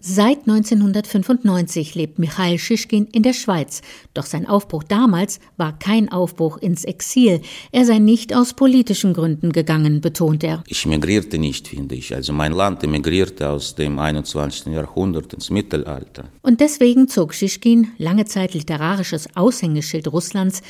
Seit 1995 lebt Michail Schischkin in der Schweiz. Doch sein Aufbruch damals war kein Aufbruch ins Exil. Er sei nicht aus politischen Gründen gegangen, betont er. Ich migrierte nicht, finde ich. Also mein Land emigrierte aus dem 21. Jahrhundert ins Mittelalter. Und deswegen zog Schischkin, lange Zeit literarisches Aushängeschild Russlands,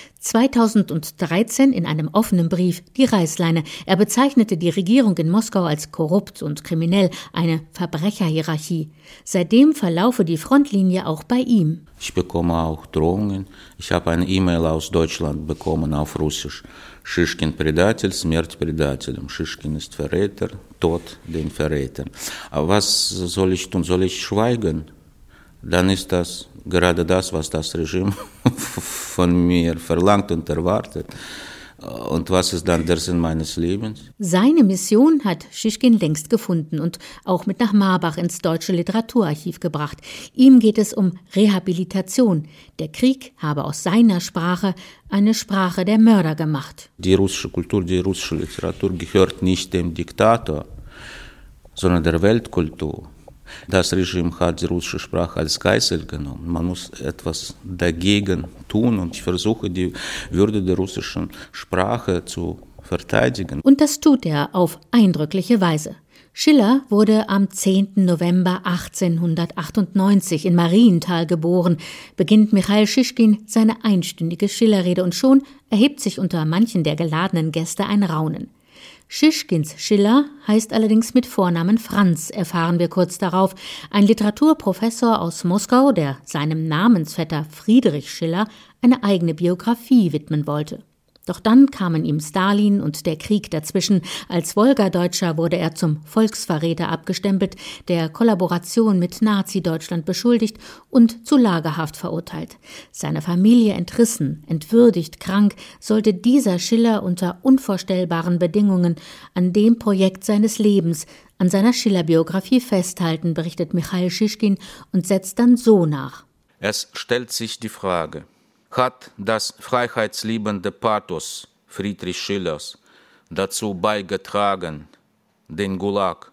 2013 in einem offenen Brief die Reißleine. Er bezeichnete die Regierung in Moskau als korrupt und kriminell, eine Verbrecherhierarchie. Seitdem verlaufe die Frontlinie auch bei ihm. Ich bekomme auch Drohungen. Ich habe eine E-Mail aus Deutschland bekommen auf Russisch. Schischkin Предатель, смерть предателям. Schischkin ist Verräter, Tod den Verrätern. Aber was soll ich tun? Soll ich schweigen? Dann ist das gerade das, was das Regime von mir verlangt und erwartet. Und was ist dann der Sinn meines Lebens? Seine Mission hat Schischkin längst gefunden und auch mit nach Marbach ins Deutsche Literaturarchiv gebracht. Ihm geht es um Rehabilitation. Der Krieg habe aus seiner Sprache eine Sprache der Mörder gemacht. Die russische Kultur, die russische Literatur gehört nicht dem Diktator, sondern der Weltkultur. Das Regime hat die russische Sprache als Geißel genommen. Man muss etwas dagegen tun und ich versuche, die Würde der russischen Sprache zu verteidigen. Und das tut er auf eindrückliche Weise. Schiller wurde am 10. November 1898 in Marienthal geboren, beginnt Michail Schischkin seine einstündige Schillerrede und schon erhebt sich unter manchen der geladenen Gäste ein Raunen. Schischkins Schiller heißt allerdings mit Vornamen Franz, erfahren wir kurz darauf. Ein Literaturprofessor aus Moskau, der seinem Namensvetter Friedrich Schiller eine eigene Biografie widmen wollte. Doch dann kamen ihm Stalin und der Krieg dazwischen. Als Wolgadeutscher wurde er zum Volksverräter abgestempelt, der Kollaboration mit Nazi-Deutschland beschuldigt und zu Lagerhaft verurteilt. Seine Familie entrissen, entwürdigt, krank, sollte dieser Schiller unter unvorstellbaren Bedingungen an dem Projekt seines Lebens, an seiner Schiller-Biografie festhalten, berichtet Michail Schischkin und setzt dann so nach. Es stellt sich die Frage: Hat das freiheitsliebende Pathos Friedrich Schillers dazu beigetragen, den Gulag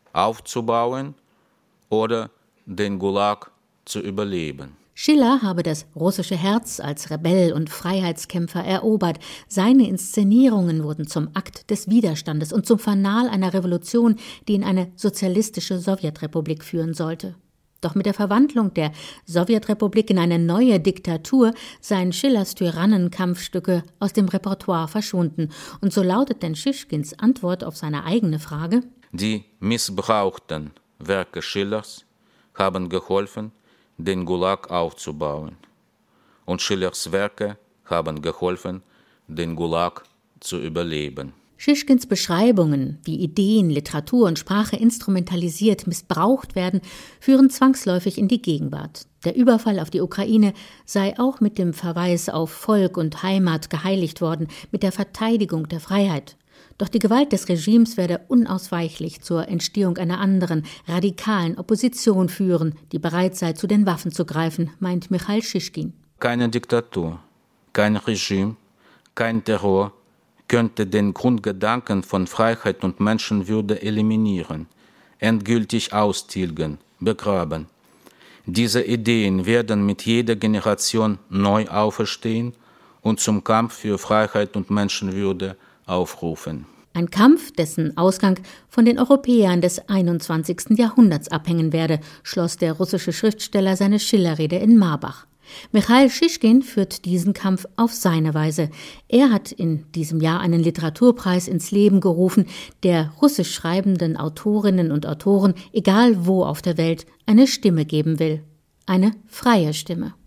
aufzubauen oder den Gulag zu überleben? Schiller habe das russische Herz als Rebell und Freiheitskämpfer erobert. Seine Inszenierungen wurden zum Akt des Widerstandes und zum Fanal einer Revolution, die in eine sozialistische Sowjetrepublik führen sollte. Doch mit der Verwandlung der Sowjetrepublik in eine neue Diktatur seien Schillers Tyrannenkampfstücke aus dem Repertoire verschwunden. Und so lautet denn Schischkins Antwort auf seine eigene Frage: Die missbrauchten Werke Schillers haben geholfen, den Gulag aufzubauen. Und Schillers Werke haben geholfen, den Gulag zu überleben. Schischkins Beschreibungen, wie Ideen, Literatur und Sprache instrumentalisiert, missbraucht werden, führen zwangsläufig in die Gegenwart. Der Überfall auf die Ukraine sei auch mit dem Verweis auf Volk und Heimat geheiligt worden, mit der Verteidigung der Freiheit. Doch die Gewalt des Regimes werde unausweichlich zur Entstehung einer anderen, radikalen Opposition führen, die bereit sei, zu den Waffen zu greifen, meint Michail Schischkin. Keine Diktatur, kein Regime, kein Terror könnte den Grundgedanken von Freiheit und Menschenwürde eliminieren, endgültig austilgen, begraben. Diese Ideen werden mit jeder Generation neu auferstehen und zum Kampf für Freiheit und Menschenwürde aufrufen. Ein Kampf, dessen Ausgang von den Europäern des 21. Jahrhunderts abhängen werde, schloss der russische Schriftsteller seine Schillerrede in Marbach. Michail Schischkin führt diesen Kampf auf seine Weise. Er hat in diesem Jahr einen Literaturpreis ins Leben gerufen, der russisch schreibenden Autorinnen und Autoren, egal wo auf der Welt, eine Stimme geben will. Eine freie Stimme.